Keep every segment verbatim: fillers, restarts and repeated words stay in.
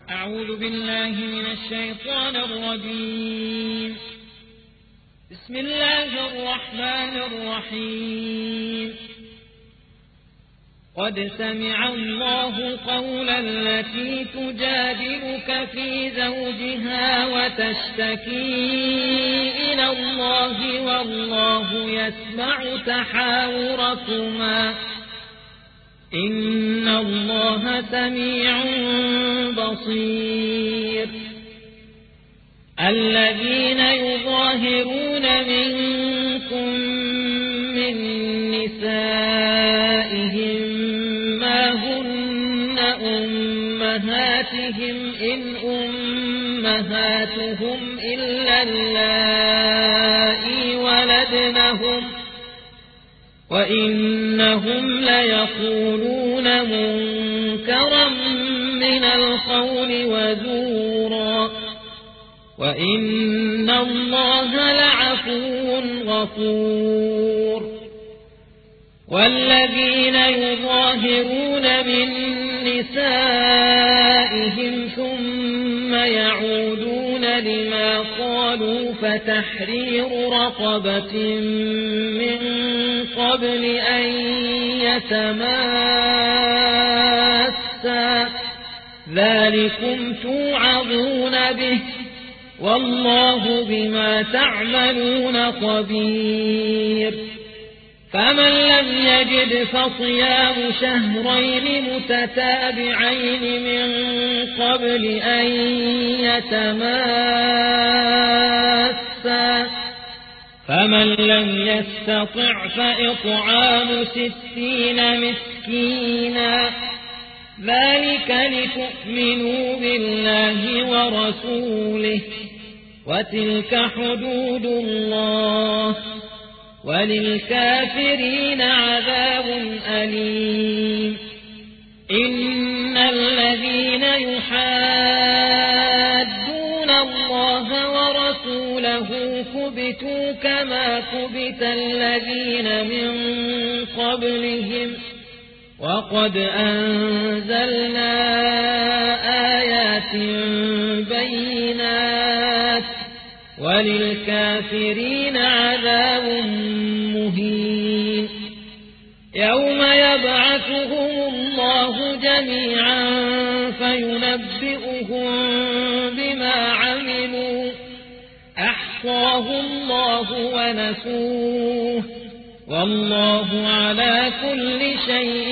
أعوذ بالله من الشيطان الرجيم. بسم الله الرحمن الرحيم. قد سمع الله قول التي تجادلك في زوجها وتشتكي إلى الله والله يسمع تحاوركما إن الله سميع بصير. الذين يظاهرون منكم من نسائهم ما هن أمهاتهم إن أمهاتهم إلا اللائي ولدنهم وإنهم ليقولون منكرا من القول وزورا وإن الله لعفو غفور. والذين يظاهرون من نسائهم ثم يعودون لما قالوا فتحرير رقبة من قبل أن يتماسا ذلكم توعظون به والله بما تعملون خبير. فمن لم يجد فصيام شهرين متتابعين من قبل أن يتماسا فمن لم يستطع فإطعام ستين مسكينا ذلك لتؤمنوا بالله ورسوله وتلك حدود الله وللكافرين عذاب أليم. إن الذين يحادون الله ورسوله كبتوا كما كبت الذين من قبلهم وقد أنزلنا آيات بينات وللكافرين عذاب مهين. يوم يبعثهم الله جميعا فينبئهم بما عملوا أحصاه الله ونسوه والله على كل شيء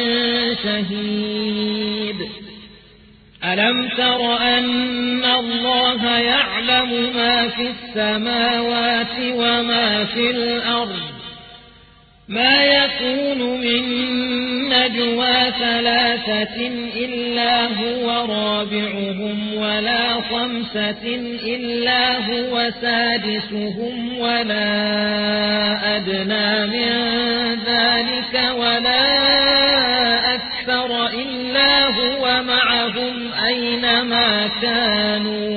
شهيد. ألم تر أن الله يعلم ما في السماوات وما في الأرض ما يكون من نجوى ثلاثة إلا هو رابعهم ولا خمسة إلا هو سادسهم ولا أدنى من ذلك ولا أكثر إلا هو معهم أينما كانوا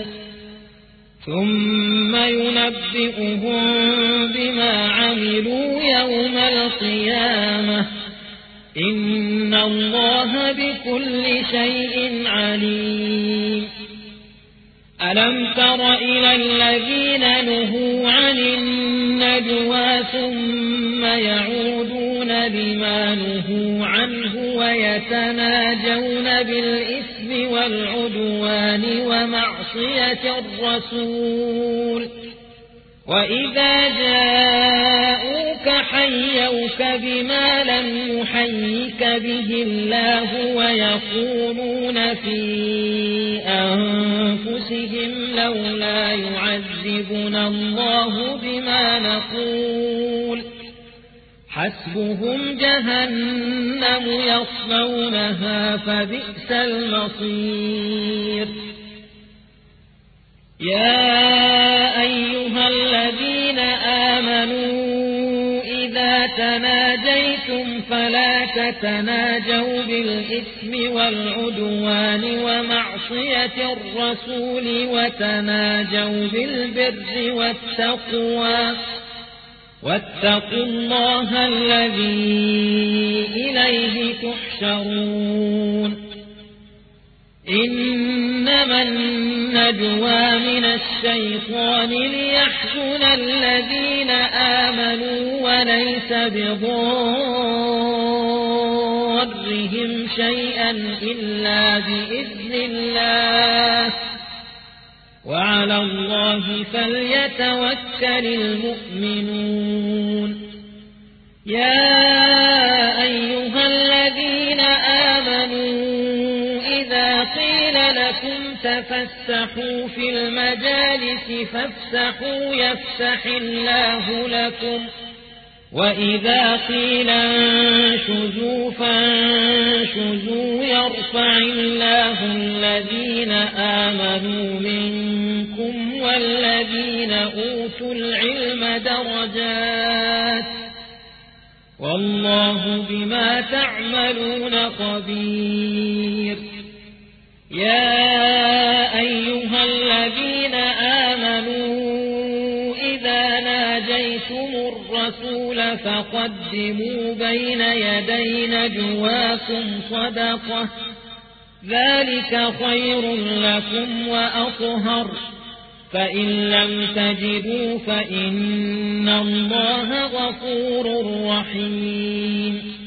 ثم ينبئهم بما عملوا يوم القيامة إن الله بكل شيء عليم. ألم تر إلى الذين نهوا عن النجوى ثم يعودون لما نهوا عنه ويتناجون بالإثم والعدوان ومعصية الرسول وإذا جاءوك حيوك بما لم يحيك به الله ويقولون في أنفسهم لولا يعذبنا الله بما نقول حسبهم جهنم يصلونها فبئس المصير. يا أيها الذين آمنوا إذا تناجيتم فلا تتناجوا بالإثم والعدوان ومعصية الرسول وتناجوا بالبر والتقوى واتقوا الله الذي إليه تحشرون. إنما النجوى من الشيطان ليحزن الذين آمنوا وليس بضارهم شيئا إلا بإذن الله وعلى الله فليتوكل المؤمنون يا أيها الذين آمنوا إذا قيل لكم تفسحوا في المجالس فافسحوا يفسح الله لكم وإذا قيل انشزوا فانشزوا يرفع الله الذين آمنوا منكم والذين أوتوا العلم درجات والله بما تعملون خبير يا أيها الذين آمنوا إذا ناجيتم الرسول فقدموا بين يدي نجواكم صدقة ذلك خير لكم وأطهر فإن لم تجدوا فإن الله غفور رحيم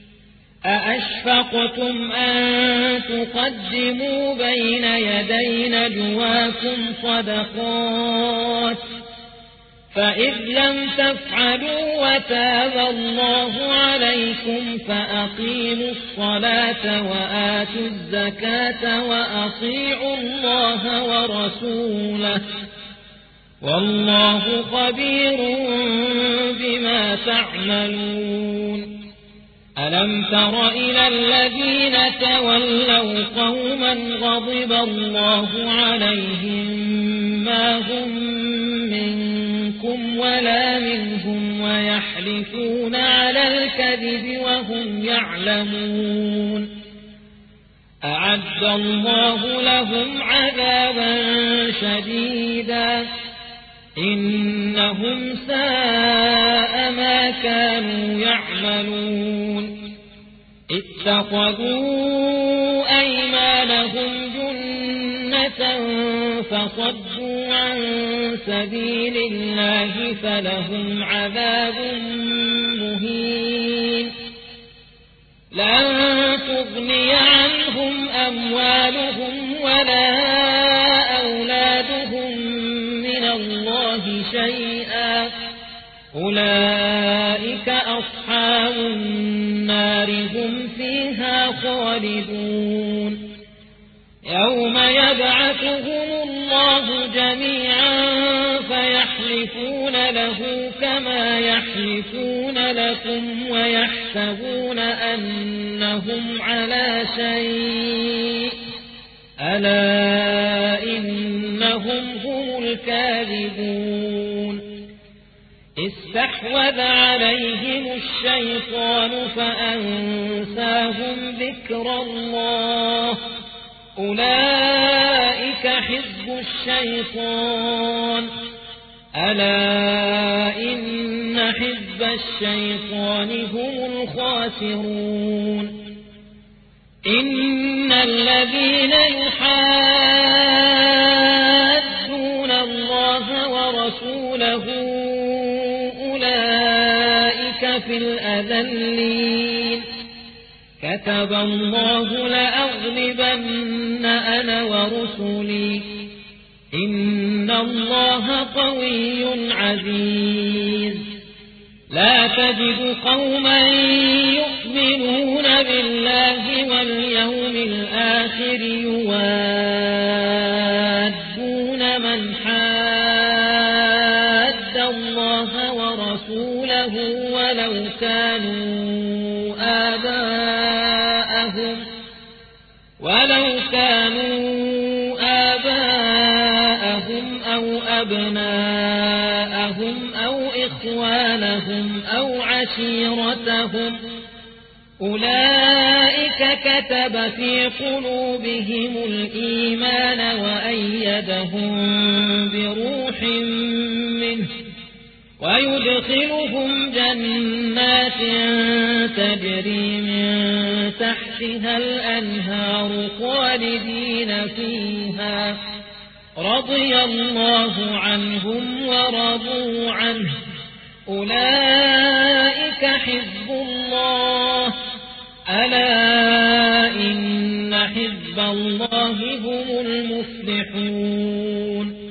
أأشفقتم أن تقدموا بين يدي نجواكم صدقات فإذ لم تفعلوا وتاب الله عليكم فأقيموا الصلاة وآتوا الزكاة وأطيعوا الله ورسوله والله خبير بما تعملون ألم تر إلى الذين تولوا قوما غضب الله عليهم ما هم منكم ولا منهم ويحلفون على الكذب وهم يعلمون أعد الله لهم عذابا شديدا إنهم ساء ما كانوا يعملون اتخذوا أيمانهم جنة فصدوا عن سبيل الله فلهم عذاب مهين لن تغني عنهم أموالهم ولا أولادهم من الله شيئا أولئك أصحاب النار هم فيها خالدون يوم يبعثهم الله جميعا فيحلفون له كما يحلفون لكم ويحسبون أنهم على شيء ألا إنهم هم الكاذبون استحوذ عليهم الشيطان فأنساهم ذكر الله أولئك حزب الشيطان ألا إن حزب الشيطان هم الخاسرون إن الذين يحادون الله ورسوله أولئك في الأذلين كتب الله لأغلبن أنا ورسلي إن الله قوي عزيز لا تجد قوما يؤمنون بالله واليوم الآخر يوادون من حاد الله ورسوله ولو كانوا آباءهم ولو كانوا آباءهم أو أبناءهم أو إخوانهم أو عشيرتهم أولئك كتب في قلوبهم الإيمان وأيدهم بروح منه ويدخلهم جنات تجري من تحت تحتها الأنهار خالدين فيها رضي الله عنهم ورضوا عنه أولئك حزب الله ألا إن حزب الله هم المفلحون